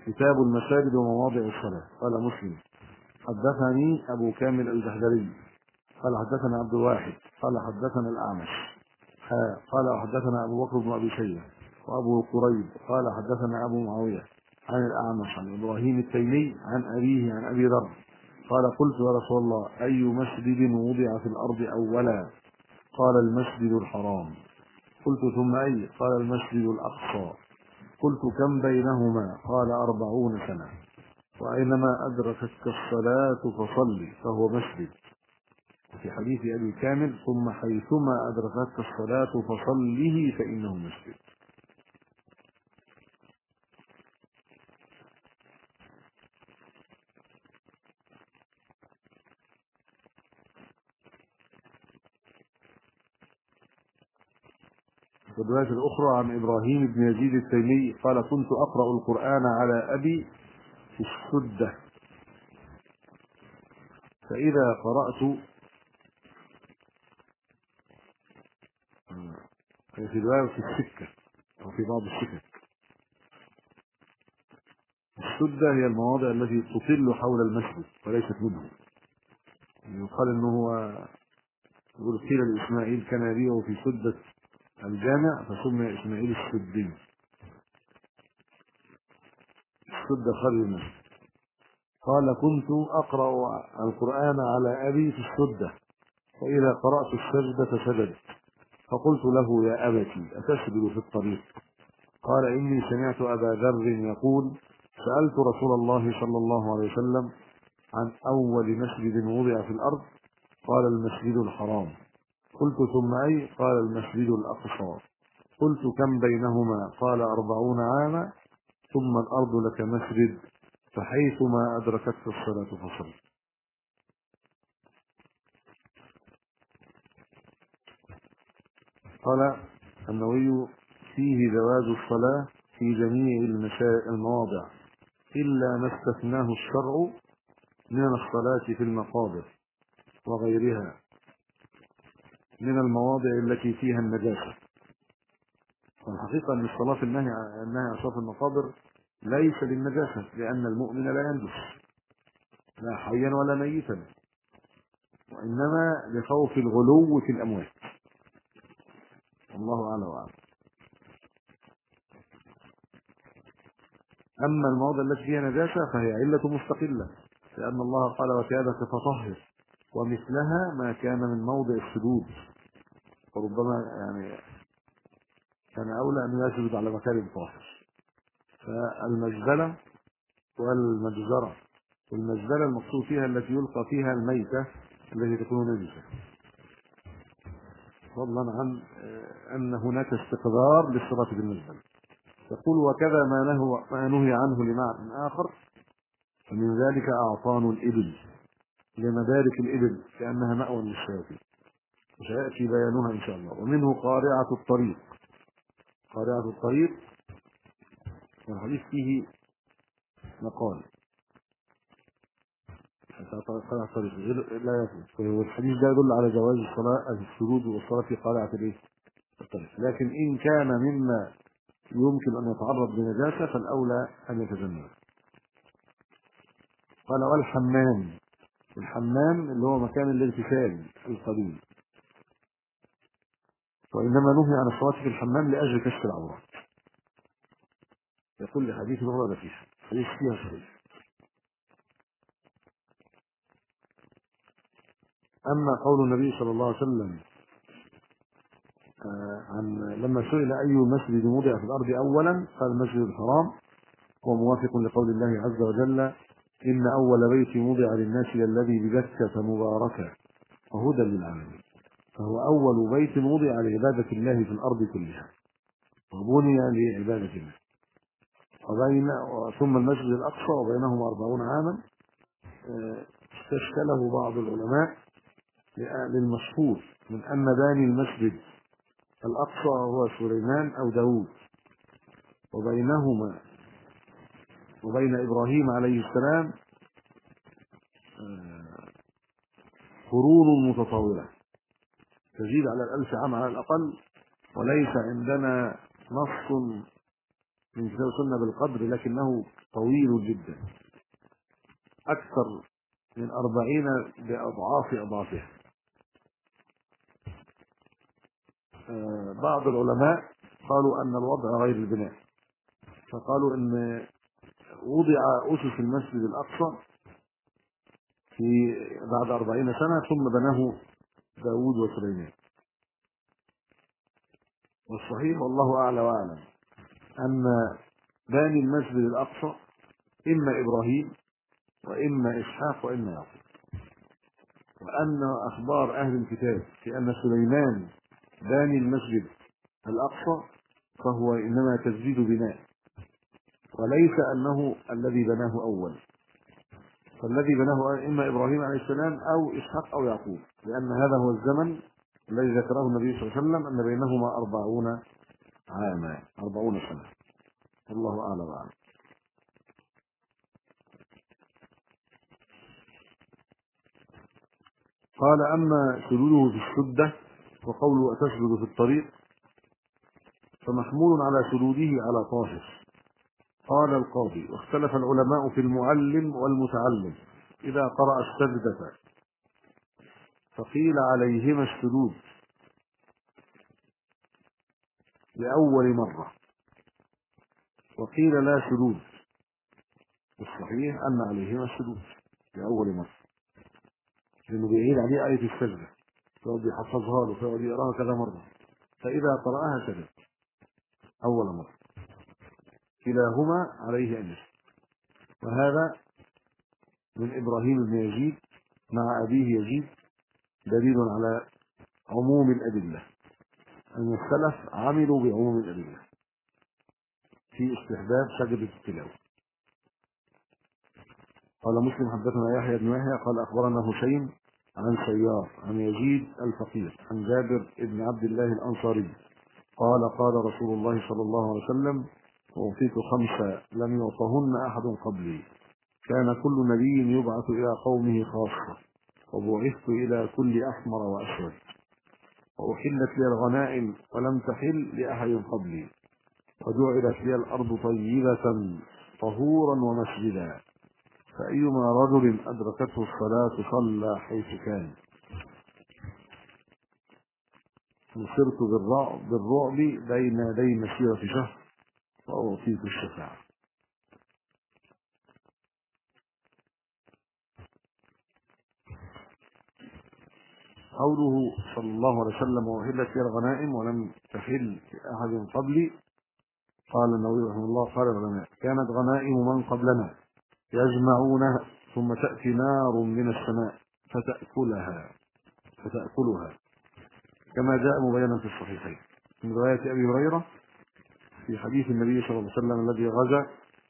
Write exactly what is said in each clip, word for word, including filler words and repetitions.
كتاب المساجد ومواضع الصلاة. قال مسلم: حدثني أبو كامل الجحدري قال حدثنا عبد الواحد قال حدثنا الأعمش قال حدثنا أبو بكر بن أبي شيبة وأبو قريب قال حدثنا أبو معاوية عن الأعمش عن إبراهيم التيمي عن أبيه عن أبي ذر قال: قلت يا رسول الله: أي مسجد وضع في الأرض أولا؟ قال: المسجد الحرام. قلت: ثم أي؟ قال: المسجد الأقصى. قلت: كم بينهما؟ قال: أربعون سنة. وأينما أدركتك الصلاة فصلي فهو مسجد. في حديث أبي كامل: ثم حيثما أدركتك الصلاة فصله فإنه مسجد. في الرواية الأخرى عن إبراهيم بن يزيد التيمي قال: كنت أقرأ القرآن على أبي في السدة، فإذا قرأت في رواية في السكة أو في بعض السكك. السدة هي المواضع التي تطل حول المسجد وليست منه. يقال أنه هو يقول: قيل لإسماعيل كان يبيع في سدة الجامع فسمي إسماعيل السدي. السدة خارج المسجد. قال: كنت أقرأ القرآن على أبي في السدة، فإذا قرأت السجدة سجد، فقلت له: يا أبتي أتسجد في الطريق؟ قال: إني سمعت أبا ذر يقول: سألت رسول الله صلى الله عليه وسلم عن أول مسجد وضع في الأرض، قال: المسجد الحرام. قلت: ثم أي؟ قال: المسجد الأقصى. قلت: كم بينهما؟ قال: أربعون عاما. ثم الأرض لك مسجد، فحيثما أدركتك الصلاة فصل. قال النووي: فيه جواز الصلاة في جميع المواضع إلا ما استثناه الشرع من الصلاة في المقابر وغيرها من المواضع التي فيها النجاسة. والحقيقة أن الصلاة في النهي عن صلاة المقابر ليس للنجاسة، لأن المؤمن لا ينجس لا حيا ولا ميتا، وإنما لخوف الغلو في الأموات. الله أعلم وأعلم. أما المواضع التي فيها نجاسة فهي علة مستقلة، لأن الله قال: وثيابك فطهر، ومثلها ما كان من موضع السجود، وربما يعني كان أولى أن يسجد على مكان طاهر. فالمجزلة والمجزرة، والمجزلة المقصود فيها التي يلقى فيها الميتة التي تكون نجسة، فضلا عن أن هناك استقرار للصلاة بالمجزلة. يقول: وكذا ما نهى ما نهي عنه لمعنى آخر، فمن ذلك أعطان الإبل لمدارك الإبل كأنها مأوى للشياطين، وسيأتي بيانها إن شاء الله. ومنه قارعة الطريق. قارعة الطريق والحديث فيه مقال قارعة الطريق لا يثبت، والحديث ده يدل على جواز الصلاة السجود والصلاة في قارعة الطريق، لكن إن كان مما يمكن أن يتعرض لنجاسة فالأولى أن يتجنب. قال: والحمام. الحمام اللي هو مكان الاغتسال القديم، وإنما نهي عن الصلاة في الحمام لأجل كشف العورات. يقول لحديث ورد فيها حديث فيها صحيح. أما قول النبي صلى الله عليه وسلم عن لما سئل أي مسجد وضع في الأرض أولا قال: المسجد الحرام، هو موافق لقول الله عز وجل: إن أول بيت وضع للناس الذي ببكة مباركة وهدى للعالمين. فهو أول بيت وضع لعبادة الله في الأرض كلها وبني لعبادة الله. وبين ثم المسجد الأقصى وبينهما أربعون عاما. استشكله بعض العلماء للمشهور من أن باني المسجد الأقصى هو سليمان أو داود، وبينهما وبين إبراهيم عليه السلام قرون متطاولة تزيد على الألف عام على الأقل، وليس عندنا نص من كتاب السنة بالقدر، لكنه طويل جدا أكثر من أربعين بأضعاف أضعافها. آه بعض العلماء قالوا أن الوضع غير البناء، فقالوا أن وضع أسس المسجد الأقصى في بعد أربعين سنة ثم بناه داود وسليمان. والصحيح والله أعلى وأعلم أن باني المسجد الأقصى إما إبراهيم وإما إسحاق وإما يعقوب، وأن أخبار أهل الكتاب في أن سليمان باني المسجد الأقصى فهو إنما تجديد بناء، وليس أنه الذي بناه أول، فالذي بناه إما إبراهيم عليه السلام أو إسحاق أو يعقوب، لأن هذا هو الزمن الذي ذكره النبي صلى الله عليه وسلم أن بينهما أربعون عاما، أربعون سنة. الله أعلم وأعلم. قال أما سجوده في السدة وقوله أتسجد في الطريق فمحمول على سجوده على طاهر. قال القاضي واختلف العلماء في المعلم والمتعلم إذا قرأ السجدة، فقيل عليهما السجود لأول مرة، وقيل لا سجود. الصحيح أن عليهما السجود لأول مرة، لأنه بيعيد عليه آية السجدة فهو بيحفظها له فهو بيقراها كذا مرة، فإذا قرأها سجد أول مرة، كلاهما عليه أن يسجد. وهذا من إبراهيم بن يزيد مع أبيه يزيد دليل على عموم الأدلة، أن السلف عملوا بعموم الأدلة في استحباب سجدة التلاوة. قال مسلم حدثنا يحيى بن يحيى قال أخبرنا هشيم عن سيار عن يزيد الفقير عن جابر بن عبد الله الأنصاري قال قال رسول الله صلى الله عليه وسلم أوصيت خمسة لم يعطهن أحد قبلي، كان كل نبي يبعث إلى قومه خاصة، وبعثت إلى كل أحمر وأسود، وأحلت لي الغنائم ولم تحل لأحد قبلي، وجعلت لي الأرض طيبة طهورا ومسجدا، فأيما رجل أدركته الصلاة صلى حيث كان، نصرت بالرعب, بالرعب بين يدي مسيرة شهر وأعطيت الشفاعة. قوله صلى الله عليه وسلم وأحلت لي الغنائم ولم تحل لأحد قبلي، قال النووي رحمه الله قال العلماء كانت غنائم من قبلنا يجمعونها ثم تأتي نار من السماء فتأكلها فتأكلها كما جاء مبينا في الصحيحين من رواية أبي هريرة في حديث النبي صلى الله عليه وسلم الذي غزا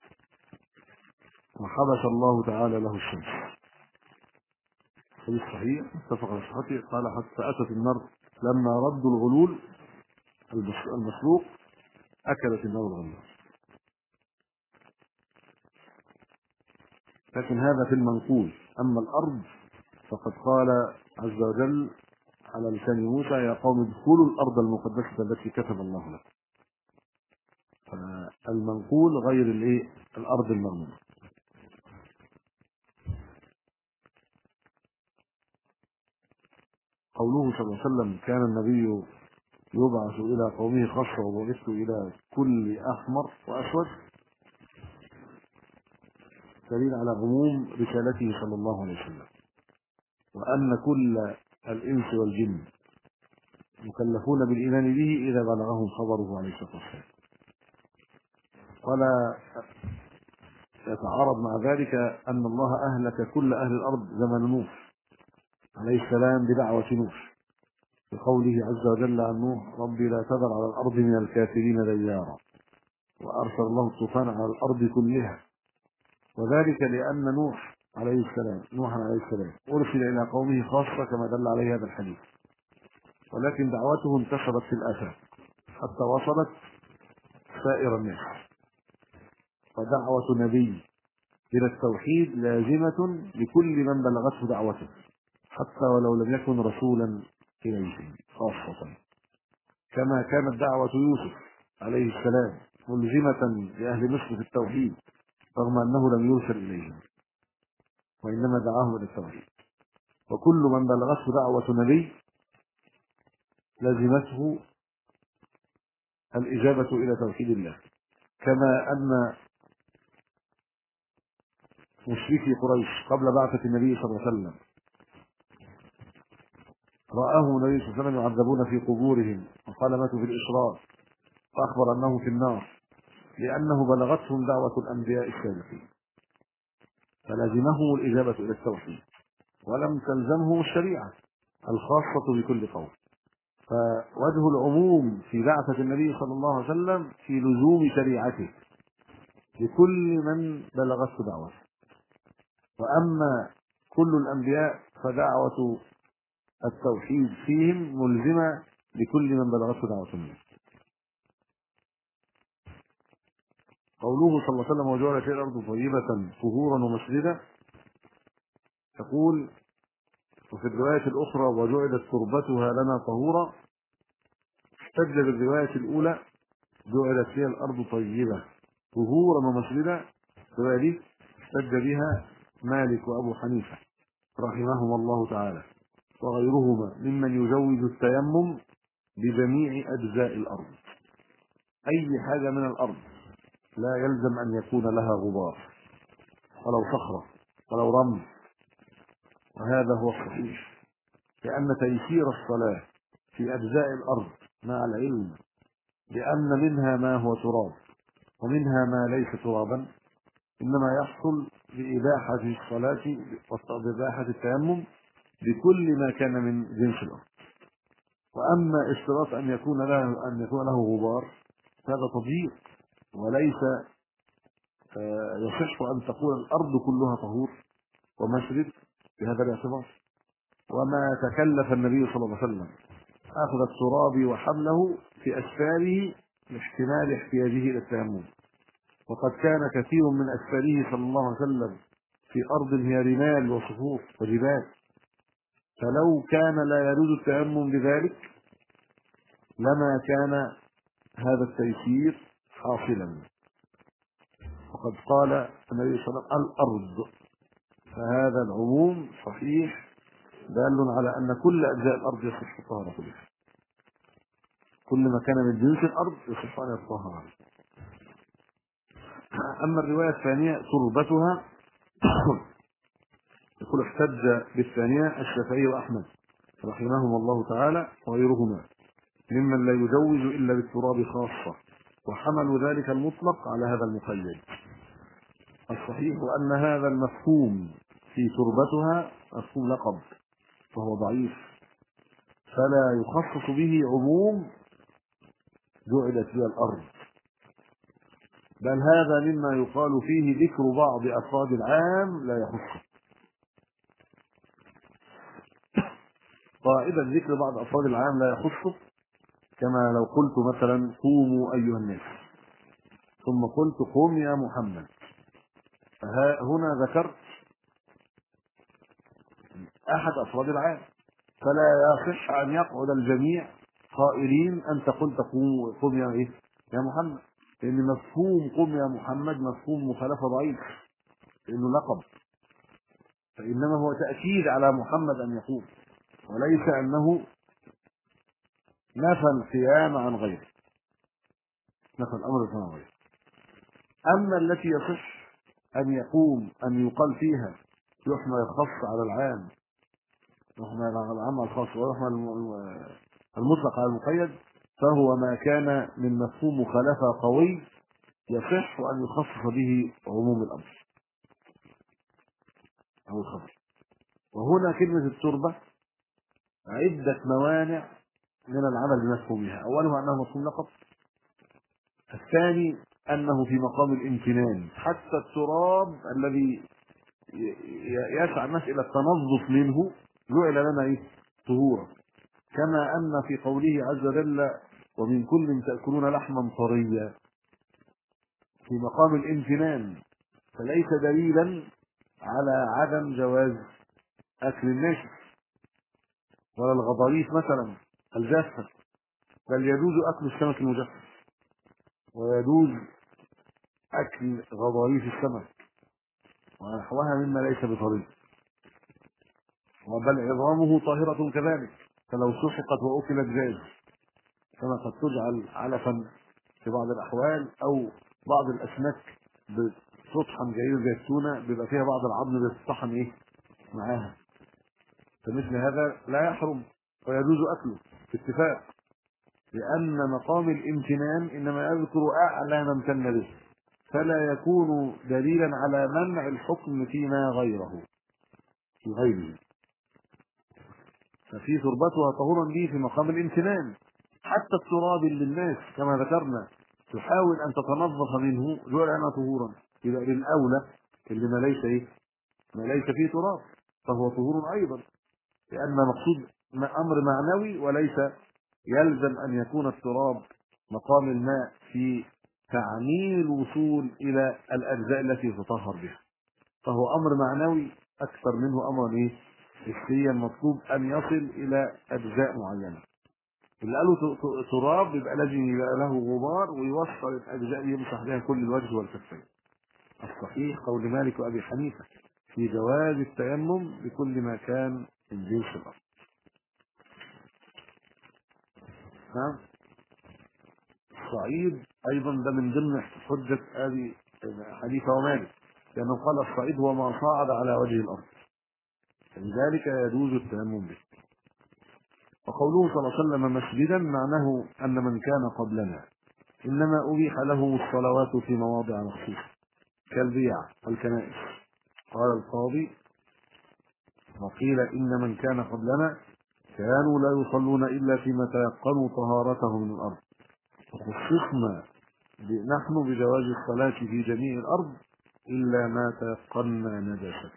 وحبس الله تعالى له الشمس، حديث صحيح اتفق على صحته. قال حتى أتت النار لما ردوا الغلول المسروق أكلت النار الغلول. لكن هذا في المنقول، أما الأرض فقد قال عز وجل على لسان موسى يا قوم ادخلوا الأرض المقدسة التي كتب الله لكم. فالمنقول غير الايه الأرض المغمورة. قوله صلى الله عليه وسلم كان النبي يبعث إلى قومه خاصة وبعثت إلى كل أحمر وأسود دليل على عموم رسالته صلى الله عليه وسلم، وأن كل الإنس والجن مكلفون بالإيمان به إذا بلغهم خبره عليه الصلاة والسلام. ولا يتعارض مع ذلك أن الله أهلك كل أهل الأرض زمن نوح عليه السلام بدعوة نوح، بقوله عز وجل عن نوح ربي لا تذر على الأرض من الكافرين ديارا، وأرسل الله الطوفان على الأرض كلها، وذلك لأن نوح عليه السلام نوح عليه السلام أرسل إلى قومه خاصة كما دل عليه هذا الحديث، ولكن دعوته انتشرت في الآفاق حتى وصلت سائر الناس، ودعوة نبي إلى التوحيد لازمة لكل من بلغته دعوته حتى ولو لم يكن رسولا إليهم خاصة، كما كانت دعوة يوسف عليه السلام ملزمة لأهل مصر في التوحيد رغم أنه لم يرسل إليهم وإنما دعاهم إلى التوحيد. وكل من بلغته دعوة نبي لزمته الإجابة إلى توحيد الله، كما أن مشركي قريش قبل بعثة النبي صلى الله عليه وسلم رآهم النبي صلى الله عليه وسلم يعذبون في قبورهم وقال ماتوا في الإشراك، فأخبر أنه في النار لأنه بلغتهم دعوة الأنبياء السابقين، فلزمهم الإجابة إلى التوحيد ولم تلزمهم الشريعة الخاصة بكل قوم. فوجه العموم في بعثة النبي صلى الله عليه وسلم في لزوم شريعته لكل من بلغته دعوته. وأما كل الأنبياء فدعوة التوحيد فيهم ملزمة لكل من بلغته دعوة النبي. قوله صلى الله عليه وسلم وجعلت فيها الأرض طيبة طهورا ومسجدا، تقول وفي الرواية الأخرى وجعلت تربتها لنا طهورا، احتج بالرواية الأولى جعلت فيها الأرض طيبة طهورا ومسجدا، الرواية دي احتج بها مالك وأبو حنيفة رحمهما الله تعالى وغيرهما ممن يجوز التيمم بجميع أجزاء الأرض. أي حاجة من الأرض لا يلزم أن يكون لها غبار ولو صخرة ولو رمل، وهذا هو الصحيح، لأن تيسير الصلاة في أجزاء الأرض مع العلم بأن منها ما هو تراب ومنها ما ليس ترابا إنما يحصل بإباحة الصلاة وبإباحة التيمم بكل ما كان من جنس الأرض. وأما اشتراط أن يكون له أن يكون له غبار هذا تضييق، وليس يصح أن تكون الأرض كلها طهور ومسجد بهذا الاعتبار. وما تكلف النبي صلى الله عليه وسلم أخذ التراب وحمله في أسفاره لاحتمال احتياجه إلى التيمم، وقد كان كثير من أسفاره صلى الله عليه وسلم في أرض هي رمال وصخور وجبال، فلو كان لا يجوز التيمم بذلك لما كان هذا التيسير حاصلا. وقد قال النبي صلى الله عليه وسلم الأرض، فهذا العموم صحيح دال على أن كل أجزاء الأرض يصح الطهارة كلها، كل ما كان من جنس الأرض يصح أن يتطهر. أما الرواية الثانية تربتها يقول احتج بالثانية الشافعي وأحمد رحمهما الله تعالى وغيرهما ممن لا يجوز إلا بالتراب خاصة، وحملوا ذلك المطلق على هذا المقيد. الصحيح أن هذا المفهوم في تربتها مفهوم لقب فهو ضعيف، فلا يخصص به عموم جعلت بها الأرض، بل هذا مما يقال فيه ذكر بعض أفراد العام لا يخصه. قائدا ذكر بعض أفراد العام لا يخصه، كما لو قلت مثلا قوموا أيها الناس ثم قلت قم يا محمد، فهنا ذكرت أحد أفراد العام، فلا يصح أن يقعد الجميع قائلين أنت قلت قم قم يا إيه يا محمد، لأن مفهوم قم يا محمد مفهوم مخالفة ضعيف لأنه لقب، فإنما هو تأكيد على محمد أن يقوم، وليس أنه نفى القيام عن غيره، نفى الأمر عن غيره. أما التي يصح أن يقوم أن يقال فيها يحمل الخاص على العام، يحمل على العام على الخاص ويحمل المطلق على المقيد، فهو ما كان من مفهوم مخالفة قوي يصح أن يخصص به عموم الأمر أو الخبر. وهنا كلمة التربة عدة موانع من العمل بمفهومها، أولها أنه مفهوم لقب، الثاني أنه في مقام الامتنان، حتى التراب الذي يسعى الناس إلى التنظف منه جعل لنا إيه؟ طهورا، كما أن في قوله عز وجل ومن كل تأكلون لحما طريا في مقام الامتنان، فليس دليلا على عدم جواز أكل الناشف ولا الغضاريف مثلا الجافة، بل يجوز أكل السمك المجفف ويجوز أكل غضاريف السمك ونحوها مما ليس بطريق، وبل عظامه طاهرة كذلك، فلو سحقت وأكلت جاز، كما قد تجعل علفا في بعض الأحوال، أو بعض الأسماك بتطحن جيد زي التونة بيبقى فيها بعض العظم بيتطحن إيه معاها، فمثل هذا لا يحرم ويجوز أكله باتفاق، لأن مقام الامتنان إنما يذكر أعلى ما امتن به، فلا يكون دليلا على منع الحكم فيما غيره في غيره، ففي تربتها طهورا به في مقام الامتنان. حتى التراب اللي الناس كما ذكرنا تحاول أن تتنظف منه جعل طهورا، يبقى للأولى اللي ما ليس إيه ما ليس فيه تراب فهو طهور أيضا، لأن مقصود أمر معنوي وليس يلزم أن يكون التراب مقام الماء في تعميم الوصول إلى الأجزاء التي تطهر بها، فهو أمر معنوي أكثر منه أمر إيه حسيا مطلوب أن يصل إلى أجزاء معينة. اللي قالوا تراب يبقى لازم يبقى له غبار ويوصل الأجزاء دي يمسح بها كل الوجه والكفين. الصحيح قول مالك وأبي حنيفة في جواز التيمم بكل ما كان من جنس الأرض. نعم. الصعيد أيضا ده من ضمن حجة أبي حنيفة ومالك، لأنه قال الصعيد هو ما صعد على وجه الأرض، لذلك يجوز التيمم به. وقوله صلى الله عليه وسلم مسجدا معناه أن من كان قبلنا إنما أبيح له الصلوات في مواضع مخصوصة كالبيع والكنائس. قال القاضي وقيل إن من كان قبلنا كانوا لا يصلون إلا فيما تيقنوا طهارته من الأرض، وخصصنا نحن بجواز الصلاة في جميع الأرض إلا ما تيقنا نجاسة.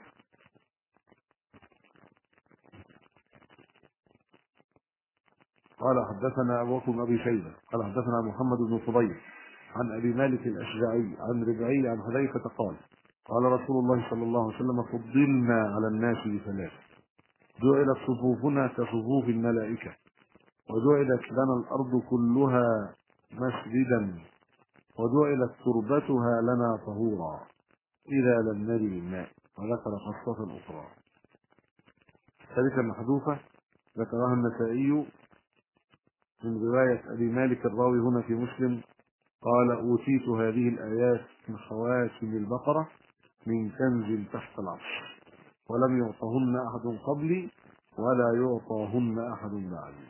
قال حدثنا أبو بكر بن أبي شيبة قال حدثنا محمد بن فضيل عن أبي مالك الأشجعي عن ربعي عن حذيفة قال قال رسول الله صلى الله عليه وسلم فضلنا على الناس بثلاث: جعلت صفوفنا كصفوف الملائكة، وجعلت لنا الأرض كلها مسجدا، وجعلت تربتها لنا طهورا إذا لم نجد الماء. وذكر خاصة أخرى. الثالثة المحذوفة ذكرها النسائي من رواية أبي مالك الراوي هنا في مسلم قال أوتيت هذه الآيات من خواتم البقرة من كنز تحت العرش، ولم يعطهن أحد قبلي ولا يعطاهن أحد بعدي.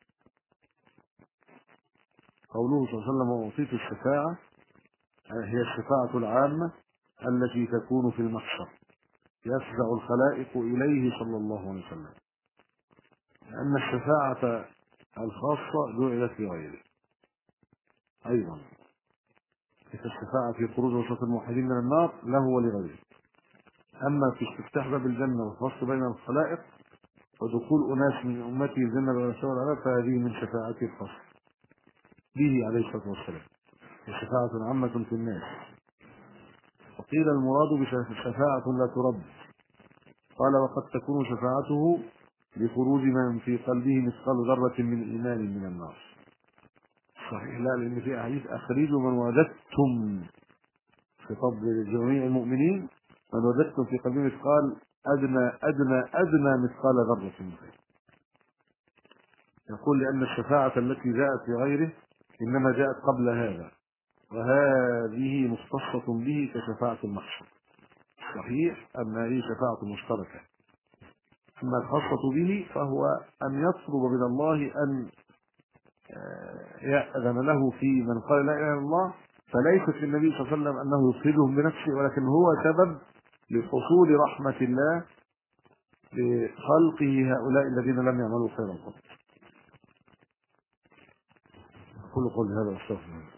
قوله صلى الله عليه وسلم وأوتيت الشفاعة هي الشفاعة العامة التي تكون في المحشر يفزع الخلائق إليه صلى الله عليه وسلم، لأن الشفاعة الخاصة جعلت لغيره أيضا، الشفاعة في خروج وسط الموحدين من النار له ولغيره. أما في استفتاح باب الجنة والفصل بين الخلائق ودخول أناس من أمته الجنة بغير سوء العذاب فهذه من شفاعته الخاصة به عليه الصلاة والسلام، شفاعة عامة في الناس. وقيل المراد بشفاعة لا ترد، قال وقد تكون شفاعته لخروج من في قلبه مثقال ذرة من إيمان من النار. صحيح لا، لأن في أحاديث أخرجوا من وجدتم خطاب لجميع المؤمنين من وجدتم في قلبه مثقال أدنى أدنى أدنى مثقال ذرة من خير. يقول لأن الشفاعة التي جاءت لغيره إنما جاءت قبل هذا، وهذه مختصة به كشفاعة المحشر. صحيح أن هذه شفاعة مشتركة، أما الخاصة به فهو أن يطلب من الله أن يأذن له في من قال لا إله إلا الله، فليست للنبي صلى الله عليه وسلم أنه يفسدهم بنفسه، ولكن هو سبب لحصول رحمة الله لخلقه هؤلاء الذين لم يعملوا خيرا قط. أقول قولي هذا واستغفر الله.